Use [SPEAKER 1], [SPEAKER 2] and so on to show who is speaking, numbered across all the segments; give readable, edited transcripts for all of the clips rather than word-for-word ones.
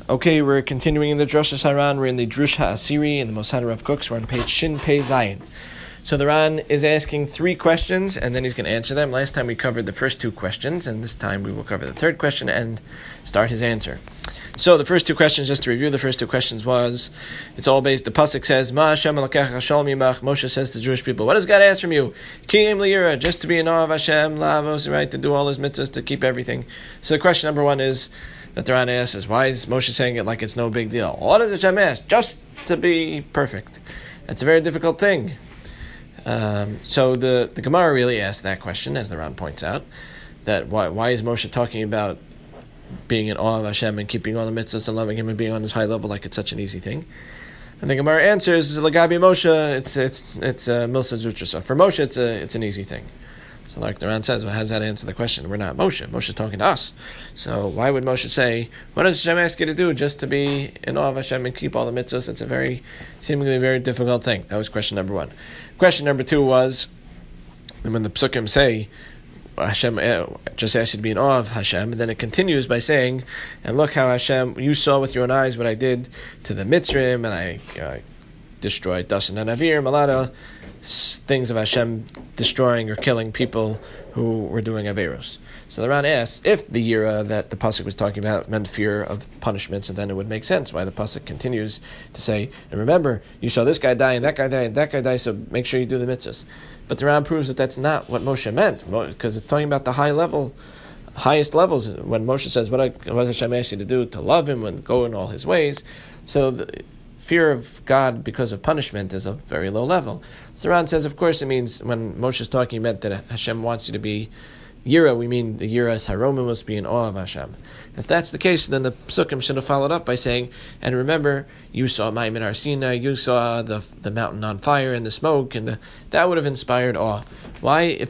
[SPEAKER 1] Okay, we're continuing in the Drusha Saran. We're in the Drush HaAsiri in the Mosad Rav Kook. We're on page Shin Pei Zayin. So the Ran is asking 3 questions, and then he's going to answer them. Last time we covered the first 2 questions, and this time we will cover the 3rd question and start his answer. So the first 2 questions, just to review, the first 2 questions was, it's all based, the Pasuk says, Ma Hashem Elokecha Shalom Yimach. Moshe says to the Jewish people, what does God ask from you? Kiyim Liyira, just to be in awe of Hashem, Lavos, right, to do all his mitzvahs, to keep everything. So the question number 1 is, that the Ran asks is, why is Moshe saying it like it's no big deal? What does Hashem ask? Just to be perfect. That's a very difficult thing. So the Gemara really asked that question, as the Ran points out, that why is Moshe talking about being in awe of Hashem and keeping all the mitzvahs and loving Him and being on this high level like it's such an easy thing? And the Gemara answers, Lagabi Moshe, it's Milsa Zutra. So for Moshe, it's an easy thing. So like the Ran says, well, how does that answer the question? We're not Moshe. Moshe's talking to us. So why would Moshe say, what does Hashem ask you to do? Just to be in awe of Hashem and keep all the mitzvahs? It's a seemingly very difficult thing. That was question number 1. Question number 2 was, when the Psukim say, Hashem just asked you to be in awe of Hashem, and then it continues by saying, and look how Hashem, you saw with your own eyes what I did to the Mitzrim, and I destroyed Dasan and Aviram, a lot of things of Hashem destroying or killing people who were doing Averos. So the Ran asks, if the Yira that the Pasuk was talking about meant fear of punishments, and then it would make sense why the Pasuk continues to say, and remember, you saw this guy die, and that guy die, and that guy die, so make sure you do the mitzvahs. But the Ran proves that that's not what Moshe meant, because it's talking about the highest levels, when Moshe says, what does Hashem ask you to do? To love Him and go in all His ways. So the fear of God because of punishment is a very low level. So Ran says, of course, it means when Moshe is talking, meant that Hashem wants you to be Yira, we mean the Yira is Haromim, must be in awe of Hashem. If that's the case, then the Psukim should have followed up by saying, and remember, you saw Ma'im in Har Sinai, you saw the mountain on fire and the smoke, and that would have inspired awe. Why, if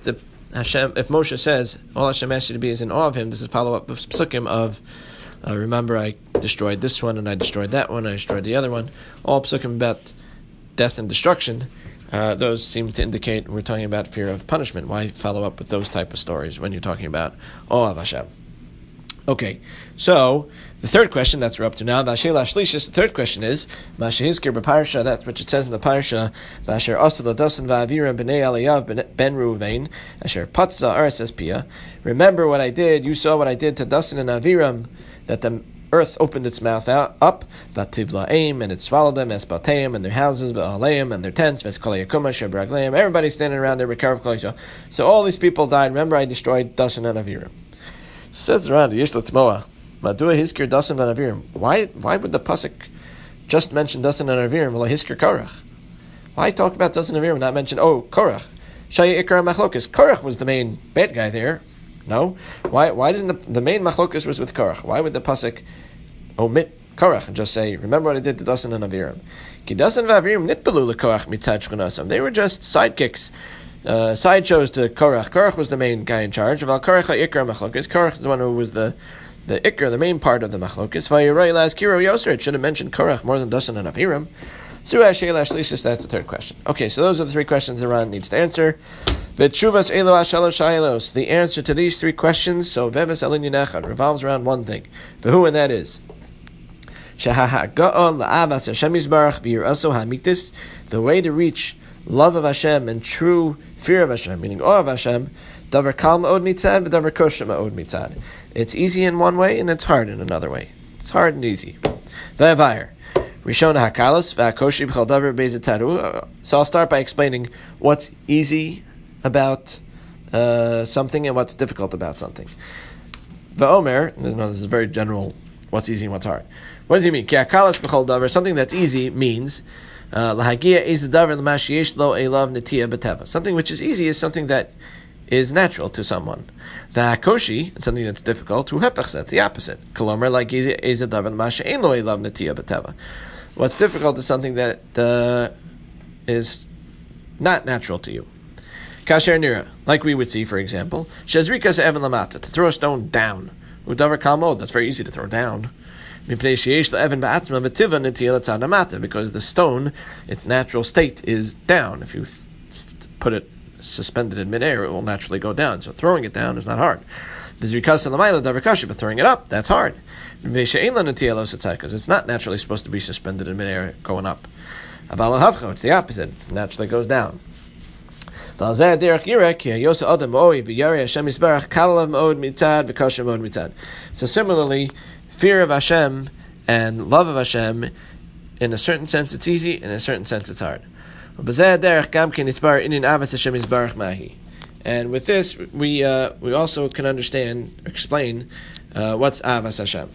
[SPEAKER 1] Moshe says, all Hashem asks you to be is in awe of Him, does it follow up with Psukim of, remember, I destroyed this one, and I destroyed that one, I destroyed the other one, all Psukim about death and destruction. Those seem to indicate we're talking about fear of punishment. Why follow up with those type of stories when you're talking about awe of Hashem? Okay, so the 3rd question, that's we're up to now, the 3rd question is, Mashahizkir b'parsha, that's what it says in the parsha, Vasher asal dasan va'avira b'nei Eliyav ben Ruvain, Asher patza aretz espia. Remember what I did, you saw what I did to Dasan and Aviram, that the earth opened its mouth up, Vativlaim, and it swallowed them, Esbateim, and their houses, Ba'aleim, and their tents, Veskoleyakuma, Shebragleim, everybody standing around there, Rekarv Kolisha. So all these people died. Remember, I destroyed Dasan and Aviram. Says around Yishlat Moa, Madua Hiskir Dasan and Aviram. Why would the Pasuk just mention Dasan and Aviram, V'lo Hiskir Korach? Why talk about Dasan and Aviram and not mention, Korach? Shaya Ikra Machlokas. Korach was the main bad guy there. No? Why doesn't the main Machlokas was with Korach? Why would the Pasuk omit Korach and just say, remember what I did to Dasan and Aviram? Ki Dasan and Aviram nitbelu leKorach mitzad shchunasam. They were just sidekicks, sideshows to Korach. Korach was the main guy in charge. Val Korach ha'ikra machlokas. Korach is the one who was the ikra, the main part of the machlokas. Vayiray laskiro yoser. It should have mentioned Korach more than Dasan and Aviram. Surah Sheila Shlishis, that's the 3rd question. Okay, so those are the 3 questions the Ran needs to answer. V'tshuvas elo ashalosh shailos. The answer to these 3 questions, so veves elin yinechad, revolves around one thing. Who, and that is, Shehahaga'on la'avas Hashem Yisbarach v'yiraso ha'mitis, the way to reach love of Hashem and true fear of Hashem, meaning awe of Hashem, davar kal ma'od mitzad v'davar kosher ma'od mitzad. It's easy in one way and it's hard in another way. It's hard and easy. V'avayir. Rishon hakalos v'akoshi b'chal davar beizetaru. So I'll start by explaining what's easy about something and what's difficult about something. V'omer, this is very general, what's easy and what's hard. What does he mean? Ki hakalos b'chal davar, something that's easy means lahagia ez davar l'mashiyesh lo elav netiya b'teva. Something which is easy is something that is natural to someone. V'hakoshi, something that's difficult, hu hepech, that's the opposite. Kolomer like ez davar l'mashiyesh lo elav netiya b'teva. What's difficult is something that is not natural to you. Kasher nira, like we would see, for example, shezrikas evan lamata, to throw a stone down. Udavar kalmod, that's very easy to throw down. Because the stone, its natural state is down. If you put it suspended in midair, it will naturally go down. So throwing it down is not hard. But throwing it up, that's hard. Because it's not naturally supposed to be suspended in midair going up. It's the opposite. It naturally goes down. So similarly, fear of Hashem and love of Hashem, in a certain sense it's easy, in a certain sense it's hard. And with this, we also can explain what's Avas Hashem.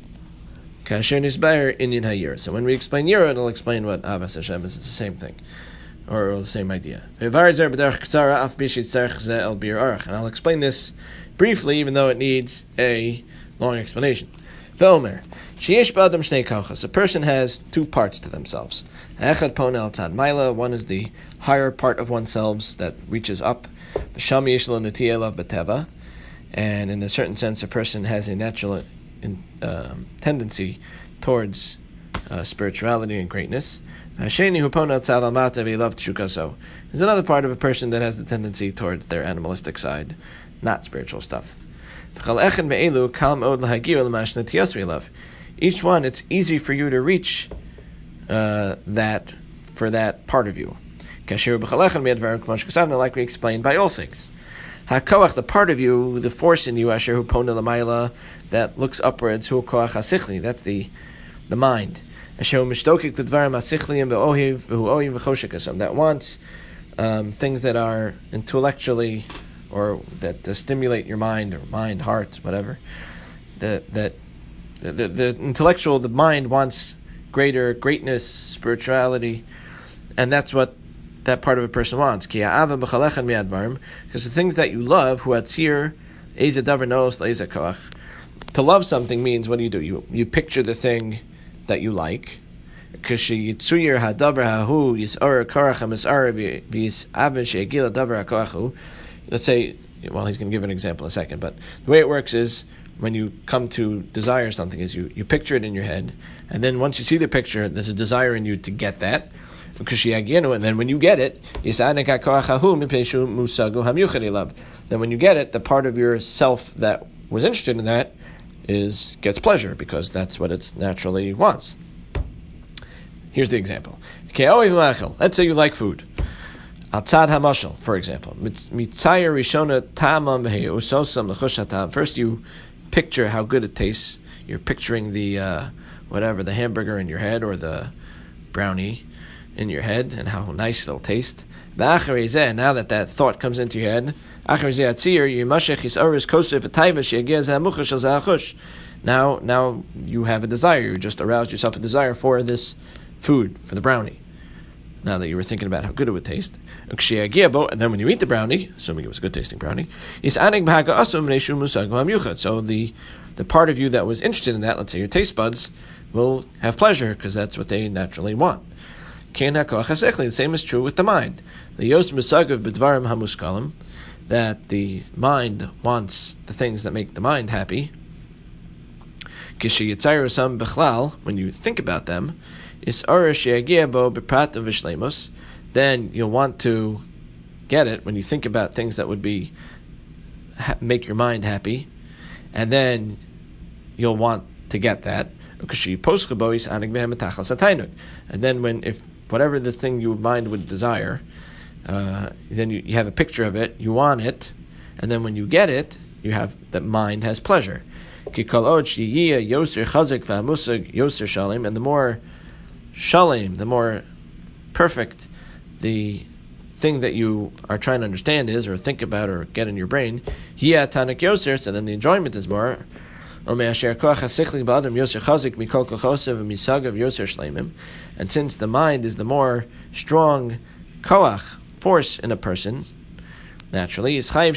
[SPEAKER 1] So when we explain Yira, it'll explain what Avas Hashem is. It's the same thing, or the same idea. And I'll explain this briefly, even though it needs a long explanation. A person has two parts to themselves. One is the higher part of oneself that reaches up. And in a certain sense, a person has a natural tendency towards spirituality and greatness. There's another part of a person that has the tendency towards their animalistic side, not spiritual stuff. Each one, it's easy for you to reach that for that part of you. Like we explained, by all things. The part of you, the force in you, that looks upwards, that's the mind. That wants things that are intellectually, or that stimulate your mind, or mind, heart, whatever. The intellectual, the mind wants greatness, spirituality, and that's what that part of a person wants. Because the things that you love, to love something means, what do? You picture the thing that you like. Let's say, well, he's going to give an example in a second, but the way it works is, when you come to desire something, is you picture it in your head, and then once you see the picture, there's a desire in you to get that. And then when you get it, then when you get it, the part of yourself that was interested in that gets pleasure, because that's what it naturally wants. Here's the example. Let's say you like food. For example, first you picture how good it tastes. You're picturing the the hamburger in your head, or the brownie in your head, and how nice it'll taste. Now that thought comes into your head, now you have a desire. You just aroused yourself a desire for this food, for the brownie. Now that you were thinking about how good it would taste. And then when you eat the brownie, assuming it was a good tasting brownie, so the part of you that was interested in that, let's say your taste buds, will have pleasure, because that's what they naturally want. The same is true with the mind. That the mind wants the things that make the mind happy. When you think about them, then you'll want to get it when you think about things that would make your mind happy, and then you'll want to get that. And then if whatever the thing your mind would desire, then you have a picture of it, you want it, and then when you get it, you have that mind has pleasure. And the more shalim, the more perfect the thing that you are trying to understand is, or think about, or get in your brain, so then the enjoyment is more. And since the mind is the more strong koach, force in a person, naturally, so you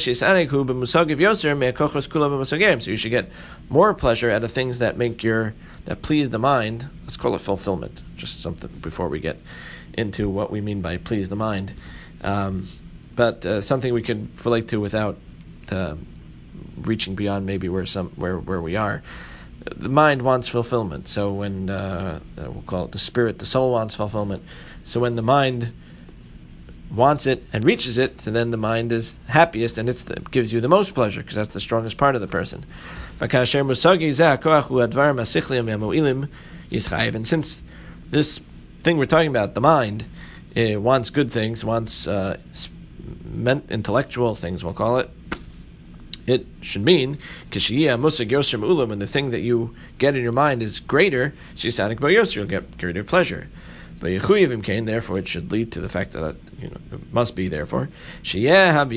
[SPEAKER 1] should get more pleasure out of things that please the mind. Let's call it fulfillment. Just something before we get into what we mean by please the mind. But something we can relate to without reaching beyond maybe where we are. The mind wants fulfillment. So when we'll call it the spirit, the soul wants fulfillment. So when the mind wants it and reaches it, so then the mind is happiest and it gives you the most pleasure because that's the strongest part of the person. And since this thing we're talking about, the mind, it wants good things, wants intellectual things, we'll call it. It should mean when the thing that you get in your mind is greater, you'll get greater pleasure. But therefore, it should lead to the fact that it must be. Therefore, you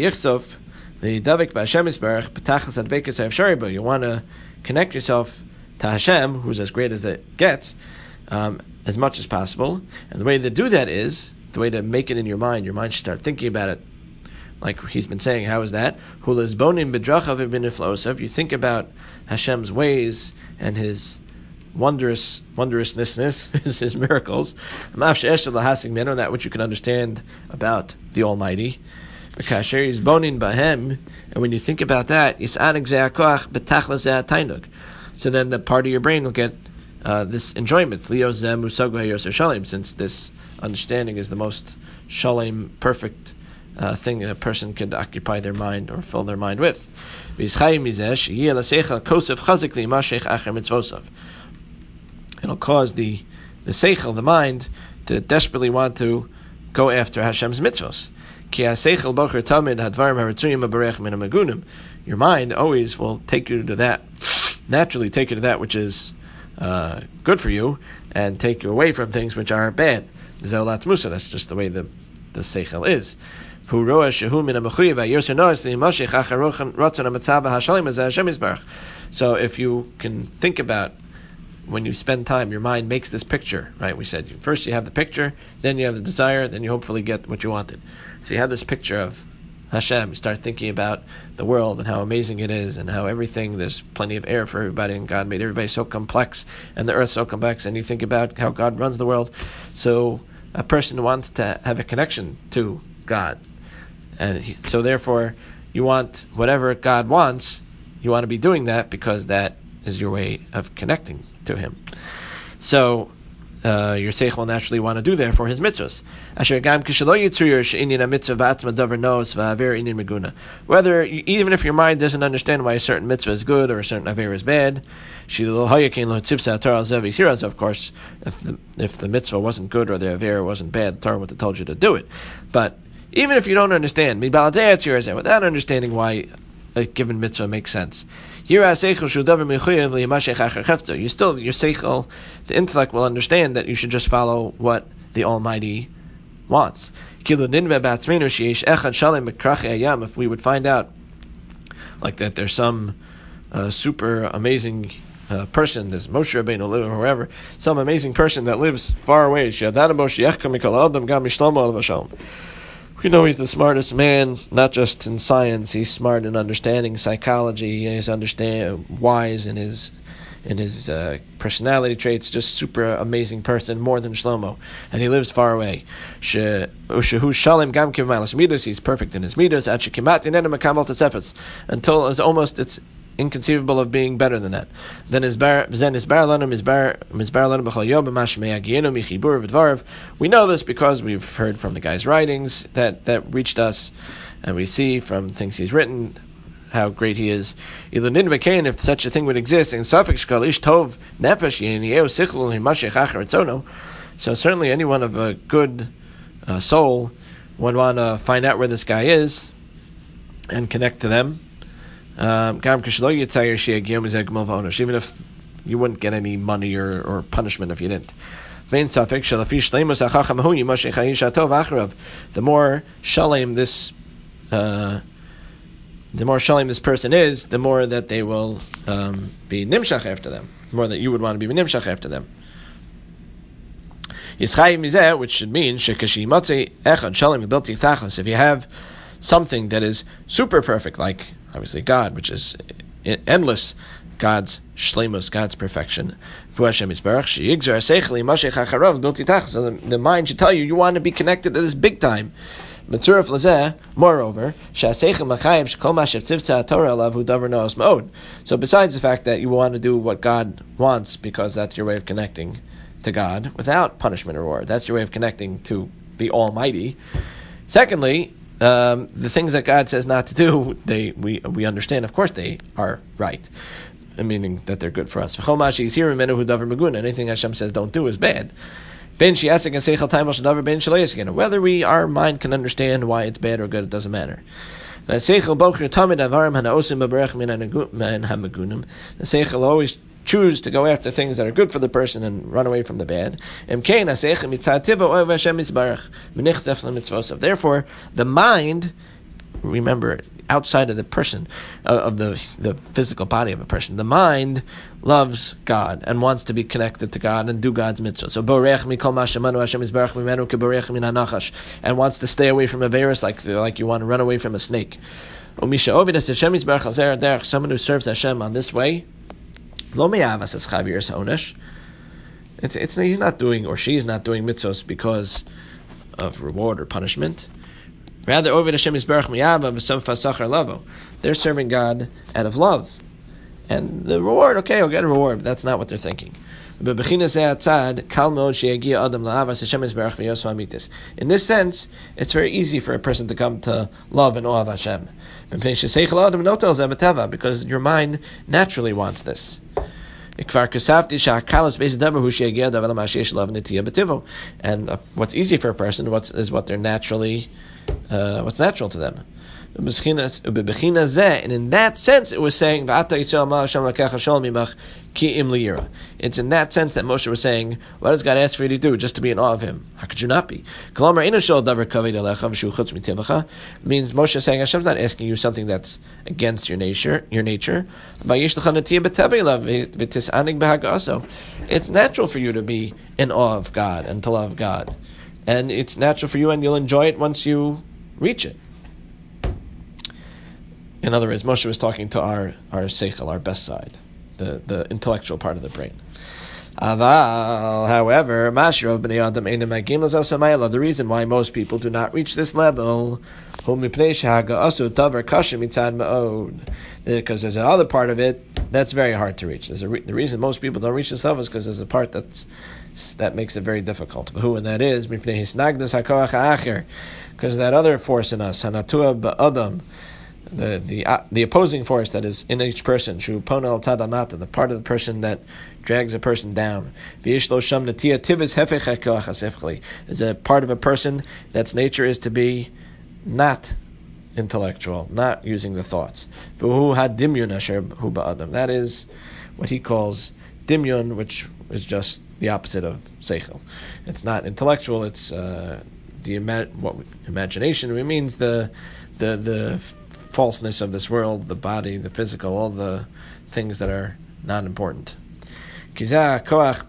[SPEAKER 1] want to connect yourself to Hashem, who's as great as it gets, as much as possible. And the way to do that is the way to make it in your mind. Your mind should start thinking about it. Like he's been saying, how is that? If you think about Hashem's ways and His wondrousness, His miracles, that which you can understand about the Almighty. And when you think about that, so then the part of your brain will get this enjoyment. Since this understanding is the most shalom, perfect thing a person could occupy their mind or fill their mind with. It'll cause the seichel, the mind, to desperately want to go after Hashem's mitzvos. Your mind always will take you to that, naturally take you to that which is good for you, and take you away from things which are bad. That's just the way the seichel is. So if you can think about, when you spend time, your mind makes this picture, right? We said first you have the picture, then you have the desire, then you hopefully get what you wanted. So you have this picture of Hashem, you start thinking about the world and how amazing it is and how everything, there's plenty of air for everybody, and God made everybody so complex and the earth so complex, and you think about how God runs the world. So a person wants to have a connection to God. And so therefore, you want whatever God wants, you want to be doing that because that is your way of connecting to Him. So your seichel will naturally want to do there for his mitzvahs. Whether, even if your mind doesn't understand why a certain mitzvah is good or a certain aver is bad, of course, if the mitzvah wasn't good or the aver wasn't bad, the Torah would have told you to do it. But even if you don't understand, without understanding why a given mitzvah makes sense, you still, your seichel, the intellect, will understand that you should just follow what the Almighty wants. If we would find out like that there's some super amazing person, there's Moshe Rabbeinu or whoever, some amazing person that lives far away, we know he's the smartest man, not just in science. He's smart in understanding psychology. He's wise in his personality traits. Just super amazing person, more than Shlomo, and he lives far away. He's perfect in his midos. Until it's inconceivable of being better than that. Then we know this because we've heard from the guy's writings that reached us, and we see from things he's written how great he is. If such a thing would exist, so certainly anyone of a good soul would want to find out where this guy is and connect to them. Even if you wouldn't get any money or punishment if you didn't. The more shalom this person is, the more that they will be nimshach after them, the more that you would want to be nimshach after them. Which should mean if you have something that is super perfect, like obviously God, which is endless, God's shleimus, God's perfection. So the mind should tell you want to be connected to this big time. Moreover, so besides the fact that you want to do what God wants because that's your way of connecting to God without punishment or reward, that's your way of connecting to the Almighty. Secondly, the things that God says not to do, we understand, of course, they are right, meaning that they're good for us. Anything Hashem says don't do is bad. Whether our mind can understand why it's bad or good, it doesn't matter. The seichel always choose to go after things that are good for the person and run away from the bad. Therefore, the mind, remember, outside of the person, of the physical body of a person, the mind loves God and wants to be connected to God and do God's mitzvah. So and wants to stay away from a virus like you want to run away from a snake. Someone who serves Hashem on this way, he's not doing, or she's not doing mitzvos because of reward or punishment. Rather, they're serving God out of love. And the reward, okay, I'll get a reward, but that's not what they're thinking. In this sense, it's very easy for a person to come to love and awe of Hashem. Because your mind naturally wants this. And what's easy for a person is what they're naturally, what's natural to them. And in that sense, it was saying, it's in that sense that Moshe was saying, what does God ask for you to do? Just to be in awe of Him. How could you not be? It means Moshe is saying, Hashem's not asking you something that's against your nature. It's natural for you to be in awe of God and to love God. And it's natural for you, and you'll enjoy it once you reach it. In other words, Moshe was talking to our seichel, our best side, the intellectual part of the brain. However, the reason why most people do not reach this level, because there's another part of it that's very hard to reach. The reason most people don't reach this level is because there's a part that makes it very difficult. Who, and that is because that other force in us, hanatua ba'adam, the opposing force that is in each person, the part of the person that drags a person down, is a part of a person that's nature is to be not intellectual, not using the thoughts. That is what he calls dimyon, which is just the opposite of seichel. It's not intellectual, it's imagination. It means the falseness of this world, the body, the physical, all the things that are not important. This part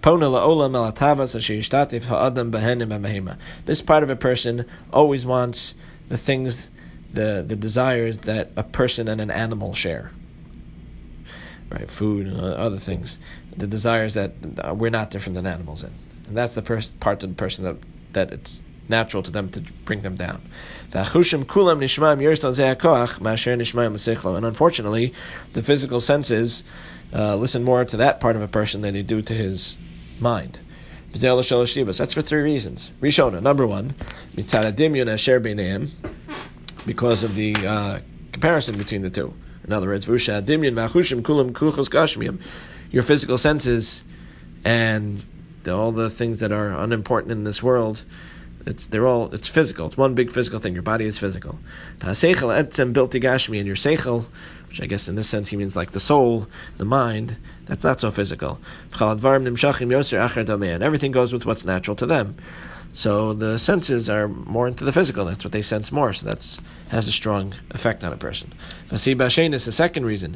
[SPEAKER 1] of a person always wants the things, the desires that a person and an animal share. Right, food and other things. The desires that we're not different than animals in. And that's the part of the person that it's natural to them to bring them down. And unfortunately, the physical senses listen more to that part of a person than they do to his mind. That's for three reasons. Rishona, number one, because of the comparison between the two. In other words, your physical senses and all the things that are unimportant in this world, it's physical. It's one big physical thing. Your body is physical. And your seichel, which I guess in this sense he means like the soul, the mind, that's not so physical. And everything goes with what's natural to them. So the senses are more into the physical. That's what they sense more. So that has a strong effect on a person. Is the second reason.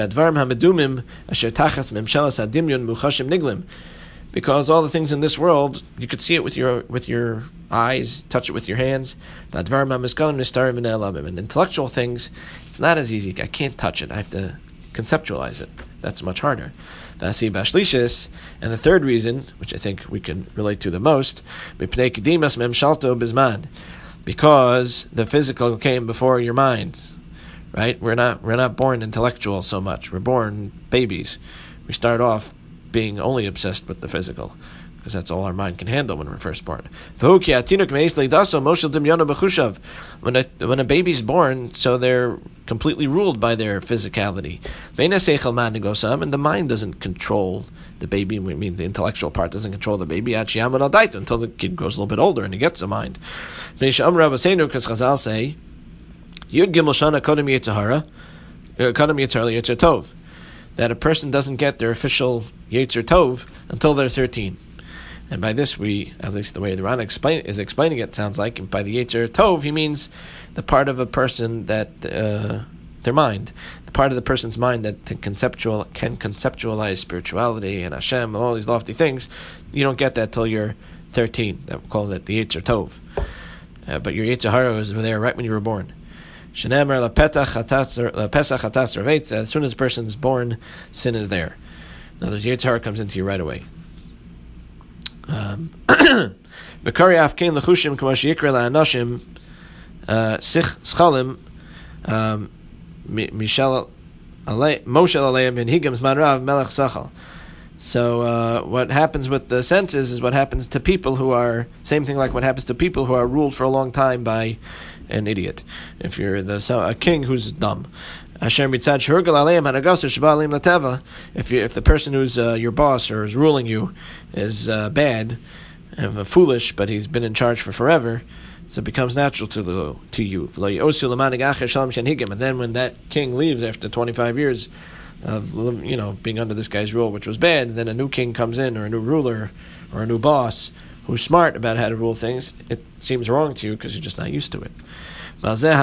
[SPEAKER 1] Because all the things in this world, you could see it with your eyes, touch it with your hands. And intellectual things, it's not as easy. I can't touch it. I have to conceptualize it. That's much harder. And the third reason, which I think we can relate to the most, because the physical came before your mind. Right? We're not born intellectual so much. We're born babies. We start off being only obsessed with the physical, because that's all our mind can handle when we're first born. When a baby's born, so they're completely ruled by their physicality. And the mind doesn't control the baby. I mean, the intellectual part doesn't control the baby until the kid grows a little bit older and he gets a mind. Because Chazal say, Yud Gimel Shana Kodem Yetzirah, Kodem Yetzer Tov, that a person doesn't get their official Yetzer Tov until they're 13. And by this, at least the way the Ran is explaining it, sounds like by the Yetzer Tov, he means the part of a person that, their mind, the part of the person's mind that can conceptualize spirituality and Hashem and all these lofty things. You don't get that till you're 13. That we call it the Yetzer Tov. But your Yetzer Hara is there right when you were born. As soon as a person's born, sin is there. In other words, Yetzer Hara comes into you right away. So what happens with the senses is what happens to people who are, same thing like what happens to people who are ruled for a long time by an idiot. If you're a king who's dumb, if the person who's your boss or is ruling you is bad and foolish, but he's been in charge for forever, so it becomes natural to you. And then when that king leaves after 25 years of being under this guy's rule, which was bad, then a new king comes in, or a new ruler, or a new boss who's smart about how to rule things, it seems wrong to you because you're just not used to it. That's what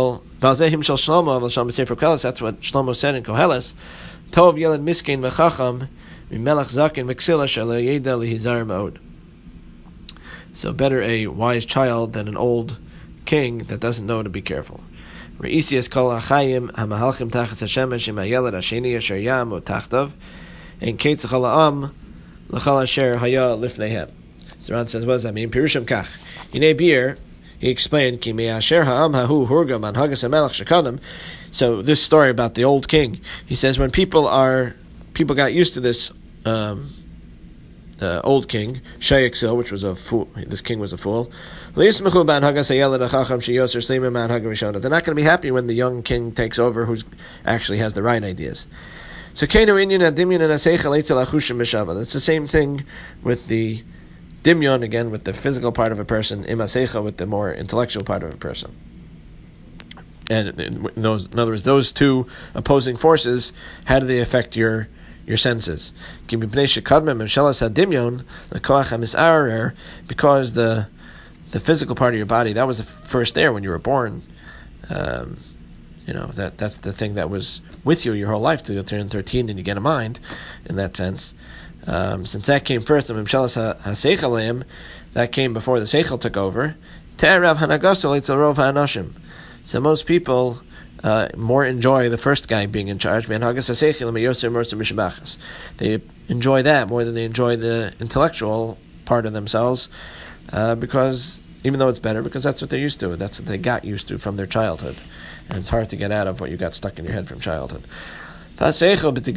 [SPEAKER 1] Shlomo said in Koheles. Tov yeled miskin v'chacham mimelech zaken v'ksila shelo yeda lihizar ma'od. So better a wise child than an old king that doesn't know to be careful. Re'isias kol ha'chayim ha'mahalchim tachas hashemesh im ha'yeled ha'sheni asher yam o tachtav and ketz chol ha'am l'chol asher haya lifneihem. So Ran says, what does that mean? Pirushim kach. Yinei bir, he explained, Ki me'asher ha'am ha'hu hurga man hagas ha'melech shekadam. So this story about the old king, he says when people got used to this old king, Shayaksil, which was a fool, this king was a fool. They're not going to be happy when the young king takes over who actually has the right ideas. So it's the same thing with the Dimyon, again, with the physical part of a person, imasecha, with the more intellectual part of a person. And in other words, those two opposing forces, how do they affect your senses? Because the physical part of your body, that was the first there when you were born. That's the thing that was with you your whole life till you turn 13 and you get a mind, in that sense. Since that came first, that came before the seichel took over. So most people more enjoy the first guy being in charge. They enjoy that more than they enjoy the intellectual part of themselves, because even though it's better, because that's what they're used to. That's what they got used to from their childhood, and it's hard to get out of what you got stuck in your head from childhood. So then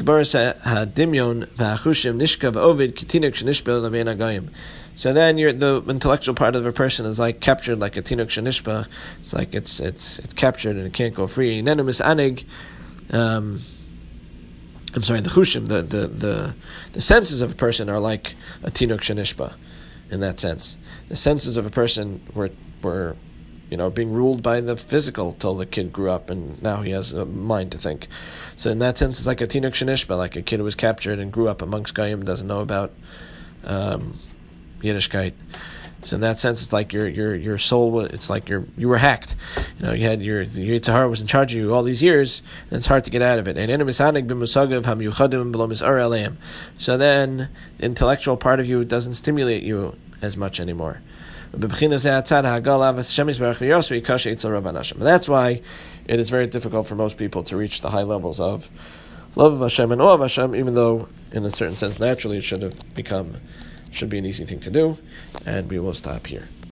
[SPEAKER 1] the intellectual part of a person is like captured like a tinuk shenishba. It's like it's captured and it can't go free. The chushim, the senses of a person are like a tinuk shenishba, in that sense. The senses of a person were being ruled by the physical till the kid grew up and now he has a mind to think. So in that sense, it's like a tinuk shenishba, like a kid who was captured and grew up amongst Goyim, doesn't know about Yiddishkeit. So in that sense, it's like your soul. It's like you were hacked. You had the Yetzer Hara was in charge of you all these years, and it's hard to get out of it. So then the intellectual part of you doesn't stimulate you as much anymore. That's why it is very difficult for most people to reach the high levels of love of Hashem and awe of Hashem, even though in a certain sense naturally it should be an easy thing to do. And we will stop here.